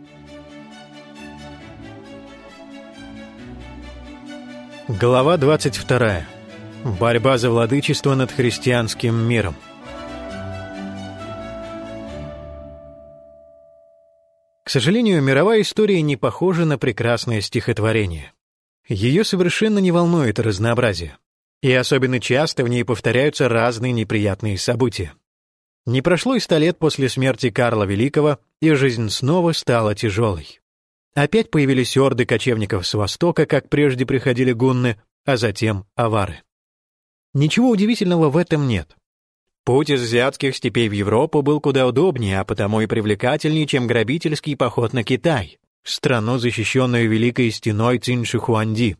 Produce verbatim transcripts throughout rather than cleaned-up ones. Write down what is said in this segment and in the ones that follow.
Глава двадцать вторая. Борьба за владычество над христианским миром. К сожалению, мировая история не похожа на прекрасное стихотворение. Ее совершенно не волнует разнообразие, и особенно часто в ней повторяются разные неприятные события. Не прошло и ста лет после смерти Карла Великого, и жизнь снова стала тяжелой. Опять появились орды кочевников с востока, как прежде приходили гунны, а затем авары. Ничего удивительного в этом нет. Путь из азиатских степей в Европу был куда удобнее, а потому и привлекательнее, чем грабительский поход на Китай, страну, защищенную Великой стеной Цинь-Шихуанди.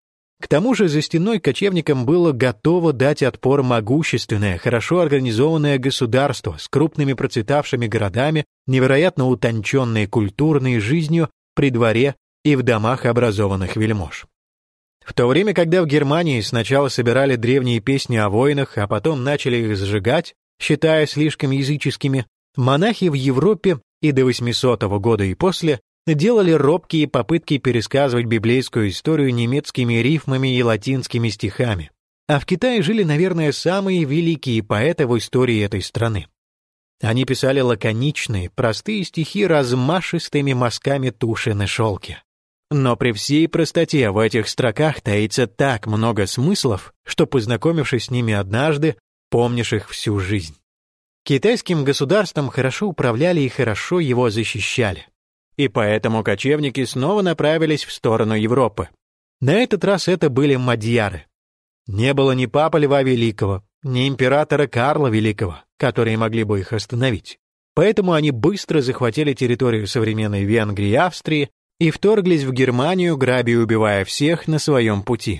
К тому же за стеной кочевникам было готово дать отпор могущественное, хорошо организованное государство с крупными процветавшими городами, невероятно утонченной культурной жизнью при дворе и в домах образованных вельмож. В то время, когда в Германии сначала собирали древние песни о войнах, а потом начали их сжигать, считая слишком языческими, монахи в Европе и до восьмисотого года и после делали робкие попытки пересказывать библейскую историю немецкими рифмами и латинскими стихами. А в Китае жили, наверное, самые великие поэты в истории этой страны. Они писали лаконичные, простые стихи размашистыми мазками туши на шелке. Но при всей простоте в этих строках таится так много смыслов, что, познакомившись с ними однажды, помнишь их всю жизнь. Китайским государством хорошо управляли и хорошо его защищали. И поэтому кочевники снова направились в сторону Европы. На этот раз это были мадьяры. Не было ни папы Льва Великого, ни императора Карла Великого, которые могли бы их остановить. Поэтому они быстро захватили территорию современной Венгрии и Австрии и вторглись в Германию, грабя и убивая всех на своем пути.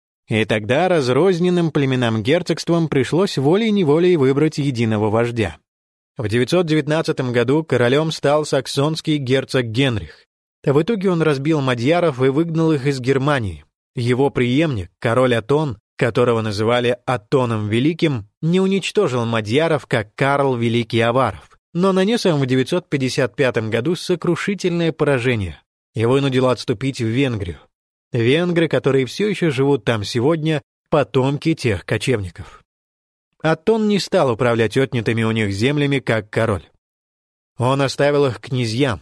И тогда разрозненным племенам-герцогствам пришлось волей-неволей выбрать единого вождя. В девятьсот девятнадцатом году королем стал саксонский герцог Генрих. В итоге он разбил мадьяров и выгнал их из Германии. Его преемник, король Отон, которого называли Оттоном Великим, не уничтожил мадьяров, как Карл Великий аваров, но нанес им в девятьсот пятьдесят пятом году сокрушительное поражение и вынудил отступить в Венгрию. Венгры, которые все еще живут там сегодня, потомки тех кочевников. Оттон не стал управлять отнятыми у них землями, как король. Он оставил их князьям.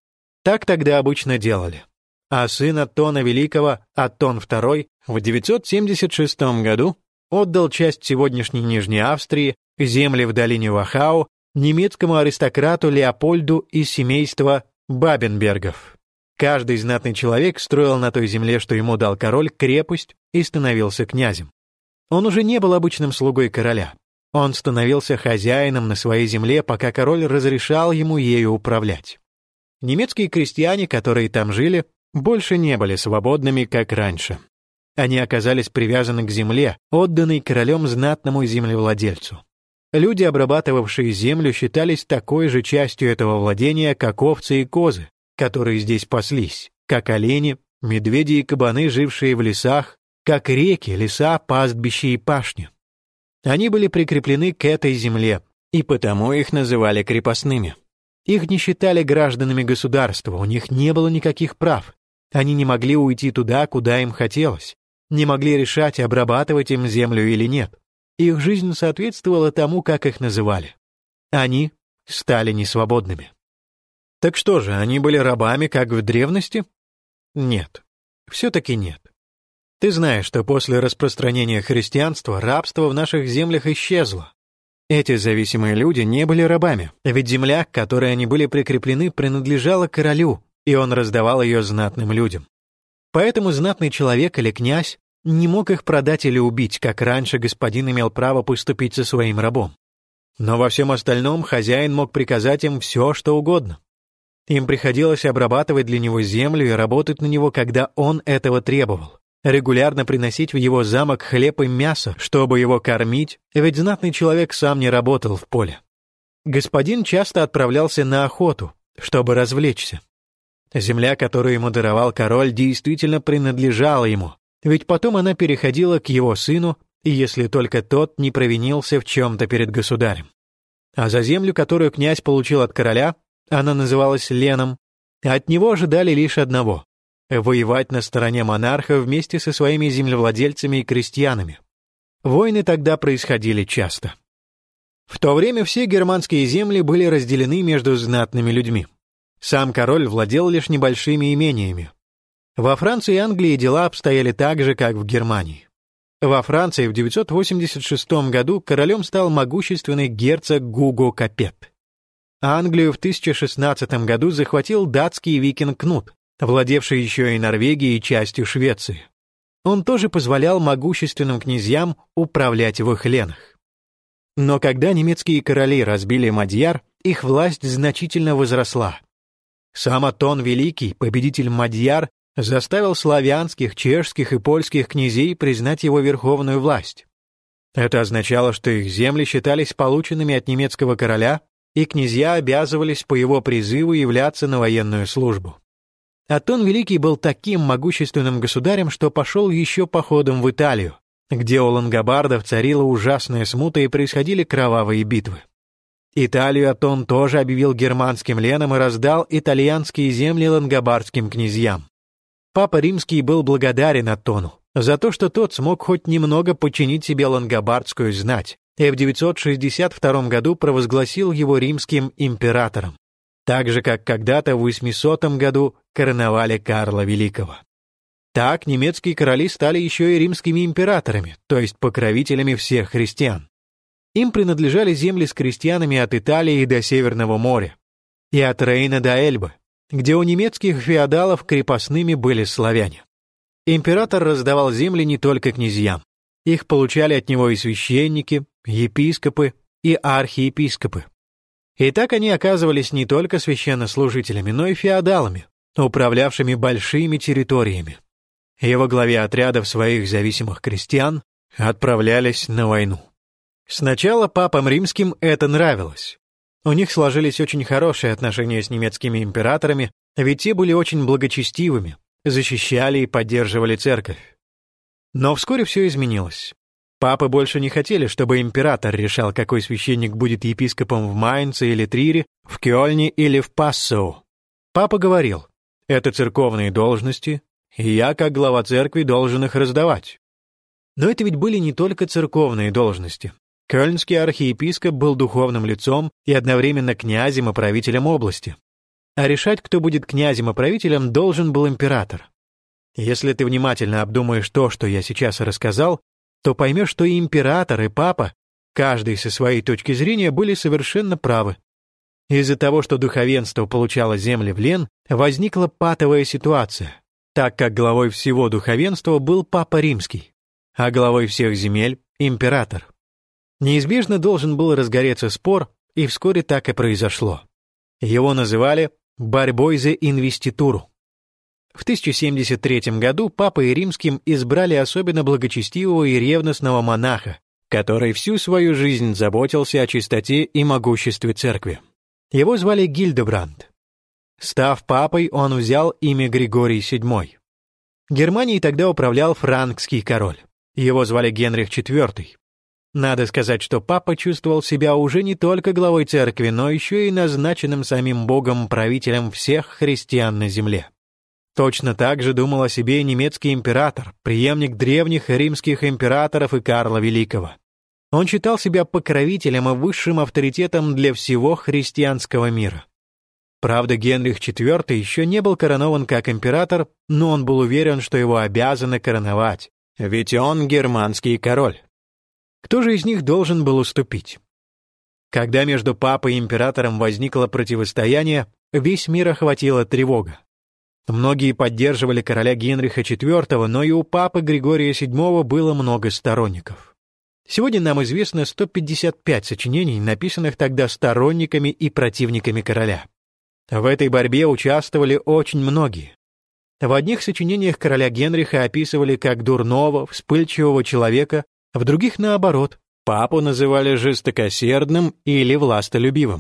Так тогда обычно делали. А сын Оттона Великого, Оттон второй, в девятьсот семьдесят шестом году отдал часть сегодняшней Нижней Австрии, земли в долине Вахау, немецкому аристократу Леопольду из семейства Бабенбергов. Каждый знатный человек строил на той земле, что ему дал король, крепость и становился князем. Он уже не был обычным слугой короля. Он становился хозяином на своей земле, пока король разрешал ему ею управлять. Немецкие крестьяне, которые там жили, больше не были свободными, как раньше. Они оказались привязаны к земле, отданной королем знатному землевладельцу. Люди, обрабатывавшие землю, считались такой же частью этого владения, как овцы и козы, которые здесь паслись, как олени, медведи и кабаны, жившие в лесах, как реки, леса, пастбища и пашни. Они были прикреплены к этой земле, и потому их называли крепостными. Их не считали гражданами государства, у них не было никаких прав. Они не могли уйти туда, куда им хотелось, не могли решать, обрабатывать им землю или нет. Их жизнь соответствовала тому, как их называли. Они стали несвободными. Так что же, они были рабами, как в древности? Нет, все-таки нет. Ты знаешь, что после распространения христианства рабство в наших землях исчезло. Эти зависимые люди не были рабами, ведь земля, к которой они были прикреплены, принадлежала королю, и он раздавал ее знатным людям. Поэтому знатный человек или князь не мог их продать или убить, как раньше господин имел право поступить со своим рабом. Но во всем остальном хозяин мог приказать им все, что угодно. Им приходилось обрабатывать для него землю и работать на него, когда он этого требовал. Регулярно приносить в его замок хлеб и мясо, чтобы его кормить, ведь знатный человек сам не работал в поле. Господин часто отправлялся на охоту, чтобы развлечься. Земля, которую ему даровал король, действительно принадлежала ему, ведь потом она переходила к его сыну, и если только тот не провинился в чем-то перед государем. А за землю, которую князь получил от короля, она называлась леном, От него ожидали лишь одного — воевать на стороне монарха вместе со своими землевладельцами и крестьянами. Войны тогда происходили часто. В то время все германские земли были разделены между знатными людьми. Сам король владел лишь небольшими имениями. Во Франции и Англии дела обстояли так же, как в Германии. Во Франции в девятьсот восемьдесят шестом году королем стал могущественный герцог Гуго Капет. Англию в тысяча шестнадцатом году захватил датский викинг Кнут, владевший еще и Норвегией и частью Швеции. Он тоже позволял могущественным князьям управлять в их ленах. Но когда немецкие короли разбили Мадьяр, их власть значительно возросла. Сам Отон Великий, победитель Мадьяр, заставил славянских, чешских и польских князей признать его верховную власть. Это означало, что их земли считались полученными от немецкого короля, и князья обязывались по его призыву являться на военную службу. Отон Великий был таким могущественным государем, что пошел еще походом в Италию, где у лангобардов царила ужасная смута и происходили кровавые битвы. Италию Отон тоже объявил германским леном и раздал итальянские земли лангобардским князьям. Папа Римский был благодарен Оттону за то, что тот смог хоть немного подчинить себе лангобардскую знать, и в девятьсот шестьдесят втором году провозгласил его римским императором, так же, как когда-то в восьмисотом году короновали Карла Великого. Так немецкие короли стали еще и римскими императорами, то есть покровителями всех христиан. Им принадлежали земли с крестьянами от Италии до Северного моря и от Рейна до Эльбы, где у немецких феодалов крепостными были славяне. Император раздавал земли не только князьям. Их получали от него и священники, епископы и архиепископы. И так они оказывались не только священнослужителями, но и феодалами, управлявшими большими территориями. И во главе отрядов своих зависимых крестьян отправлялись на войну. Сначала папам римским это нравилось. У них сложились очень хорошие отношения с немецкими императорами, ведь те были очень благочестивыми, защищали и поддерживали церковь. Но вскоре все изменилось. Папы больше не хотели, чтобы император решал, какой священник будет епископом в Майнце или Трире, в Кёльне или в Пассоу. Папа говорил: это церковные должности, и я, как глава церкви, должен их раздавать. Но это ведь были не только церковные должности. Кёльнский архиепископ был духовным лицом и одновременно князем и правителем области. А решать, кто будет князем и правителем, должен был император. Если ты внимательно обдумаешь то, что я сейчас рассказал, то поймешь, что и император, и папа, каждый со своей точки зрения, были совершенно правы. Из-за того, что духовенство получало земли в лен, возникла патовая ситуация, так как главой всего духовенства был Папа Римский, а главой всех земель — император. Неизбежно должен был разгореться спор, и вскоре так и произошло. Его называли «борьбой за инвеституру». В тысяча семьдесят третьем году Папой Римским избрали особенно благочестивого и ревностного монаха, который всю свою жизнь заботился о чистоте и могуществе церкви. Его звали Гильдебранд. Став папой, он взял имя Григорий седьмой. Германией тогда управлял франкский король. Его звали Генрих четвёртый. Надо сказать, что папа чувствовал себя уже не только главой церкви, но еще и назначенным самим Богом правителем всех христиан на земле. Точно так же думал о себе и немецкий император, преемник древних римских императоров и Карла Великого. Он считал себя покровителем и высшим авторитетом для всего христианского мира. Правда, Генрих четвёртый еще не был коронован как император, но он был уверен, что его обязаны короновать, ведь он германский король. Кто же из них должен был уступить? Когда между папой и императором возникло противостояние, весь мир охватила тревога. Многие поддерживали короля Генриха четвёртого, но и у папы Григория седьмого было много сторонников. Сегодня нам известно сто пятьдесят пять сочинений, написанных тогда сторонниками и противниками короля. В этой борьбе участвовали очень многие. В одних сочинениях короля Генриха описывали как дурного, вспыльчивого человека, в других, наоборот, папу называли жестокосердным или властолюбивым.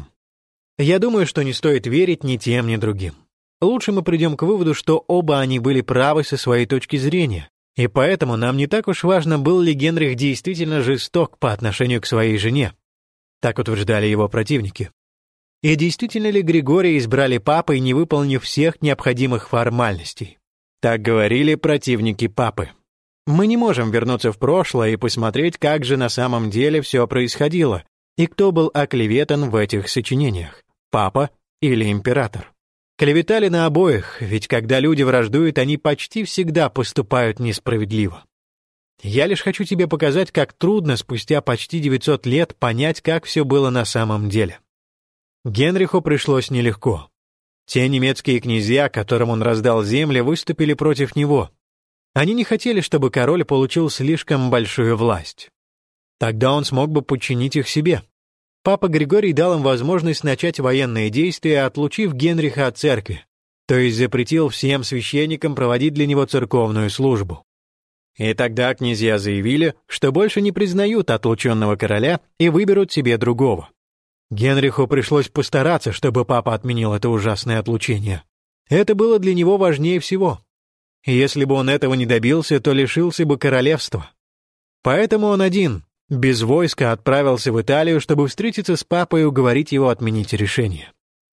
Я думаю, что не стоит верить ни тем, ни другим. Лучше мы придем к выводу, что оба они были правы со своей точки зрения, и поэтому нам не так уж важно, был ли Генрих действительно жесток по отношению к своей жене. Так утверждали его противники. И действительно ли Григория избрали папой, не выполнив всех необходимых формальностей? Так говорили противники папы. Мы не можем вернуться в прошлое и посмотреть, как же на самом деле все происходило, и кто был оклеветан в этих сочинениях, папа или император. Клеветали на обоих, ведь когда люди враждуют, они почти всегда поступают несправедливо. Я лишь хочу тебе показать, как трудно спустя почти девятьсот лет понять, как все было на самом деле. Генриху пришлось нелегко. Те немецкие князья, которым он раздал земли, выступили против него. Они не хотели, чтобы король получил слишком большую власть. Тогда он смог бы подчинить их себе. Папа Григорий дал им возможность начать военные действия, отлучив Генриха от церкви, то есть запретил всем священникам проводить для него церковную службу. И тогда князья заявили, что больше не признают отлученного короля и выберут себе другого. Генриху пришлось постараться, чтобы папа отменил это ужасное отлучение. Это было для него важнее всего. И если бы он этого не добился, то лишился бы королевства. Поэтому он один, без войска, отправился в Италию, чтобы встретиться с папой и уговорить его отменить решение.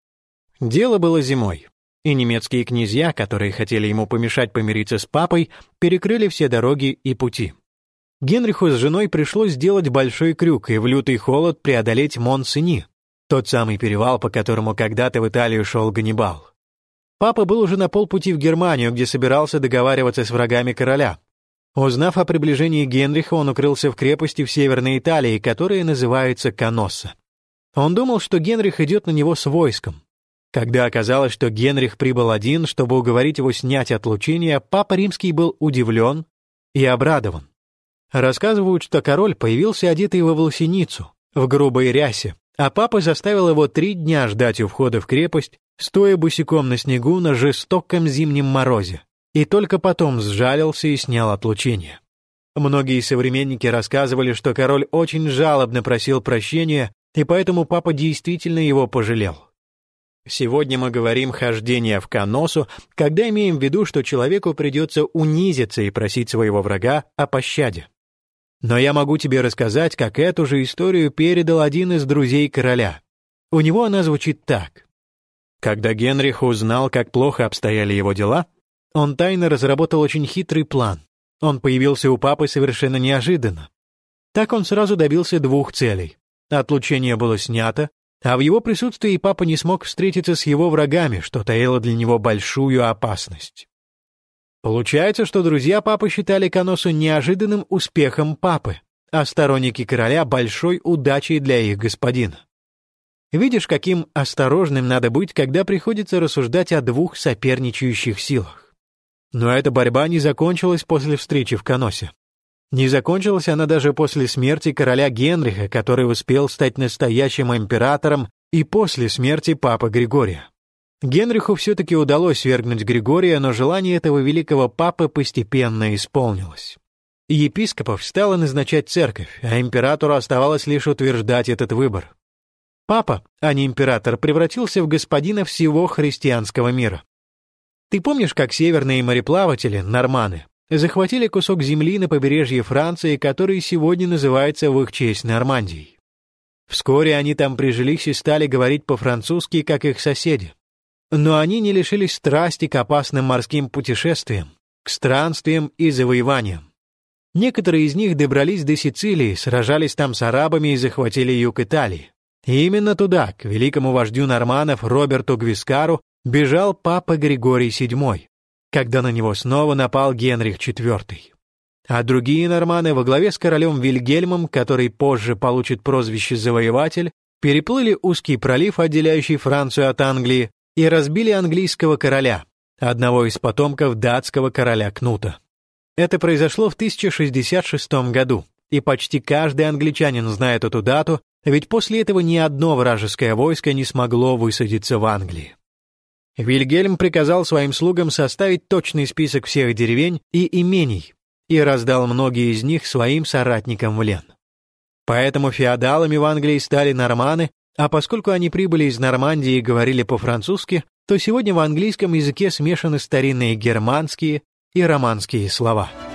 Дело было зимой, и немецкие князья, которые хотели ему помешать помириться с папой, перекрыли все дороги и пути. Генриху с женой пришлось сделать большой крюк и в лютый холод преодолеть Мон-Сени, тот самый перевал, по которому когда-то в Италию шел Ганнибал. Папа был уже на полпути в Германию, где собирался договариваться с врагами короля. Узнав о приближении Генриха, он укрылся в крепости в Северной Италии, которая называется Каносса. Он думал, что Генрих идет на него с войском. Когда оказалось, что Генрих прибыл один, чтобы уговорить его снять отлучение, папа римский был удивлен и обрадован. Рассказывают, что король появился одетый во волосиницу, в грубой рясе, а папа заставил его три дня ждать у входа в крепость, стоя босиком на снегу на жестоком зимнем морозе, и только потом сжалился и снял отлучение. Многие современники рассказывали, что король очень жалобно просил прощения, и поэтому папа действительно его пожалел. Сегодня мы говорим «хождение в Каноссу», когда имеем в виду, что человеку придется унизиться и просить своего врага о пощаде. Но я могу тебе рассказать, как эту же историю передал один из друзей короля. У него она звучит так. Когда Генрих узнал, как плохо обстояли его дела, он тайно разработал очень хитрый план. Он появился у папы совершенно неожиданно. Так он сразу добился двух целей. Отлучение было снято, а в его присутствии папа не смог встретиться с его врагами, что таило для него большую опасность. Получается, что друзья папы считали Каноссу неожиданным успехом папы, а сторонники короля — большой удачей для их господина. Видишь, каким осторожным надо быть, когда приходится рассуждать о двух соперничающих силах. Но эта борьба не закончилась после встречи в Каноссе. Не закончилась она даже после смерти короля Генриха, который успел стать настоящим императором, и после смерти папы Григория. Генриху все-таки удалось свергнуть Григория, но желание этого великого папы постепенно исполнилось. Епископов стала назначать церковь, а императору оставалось лишь утверждать этот выбор. Папа, а не император, превратился в господина всего христианского мира. Ты помнишь, как северные мореплаватели, норманы, захватили кусок земли на побережье Франции, который сегодня называется в их честь Нормандией? Вскоре они там прижились и стали говорить по-французски, как их соседи. Но они не лишились страсти к опасным морским путешествиям, к странствиям и завоеваниям. Некоторые из них добрались до Сицилии, сражались там с арабами и захватили юг Италии. И именно туда, к великому вождю норманнов Роберту Гвискару, бежал папа Григорий седьмой, когда на него снова напал Генрих четвёртый. А другие норманы во главе с королем Вильгельмом, который позже получит прозвище «Завоеватель», переплыли узкий пролив, отделяющий Францию от Англии, и разбили английского короля, одного из потомков датского короля Кнута. Это произошло в тысяча шестьдесят шестом году, и почти каждый англичанин знает эту дату, ведь после этого ни одно вражеское войско не смогло высадиться в Англии. Вильгельм приказал своим слугам составить точный список всех деревень и имений и раздал многие из них своим соратникам в плен. Поэтому феодалами в Англии стали норманы, а поскольку они прибыли из Нормандии и говорили по-французски, то сегодня в английском языке смешаны старинные германские и романские слова.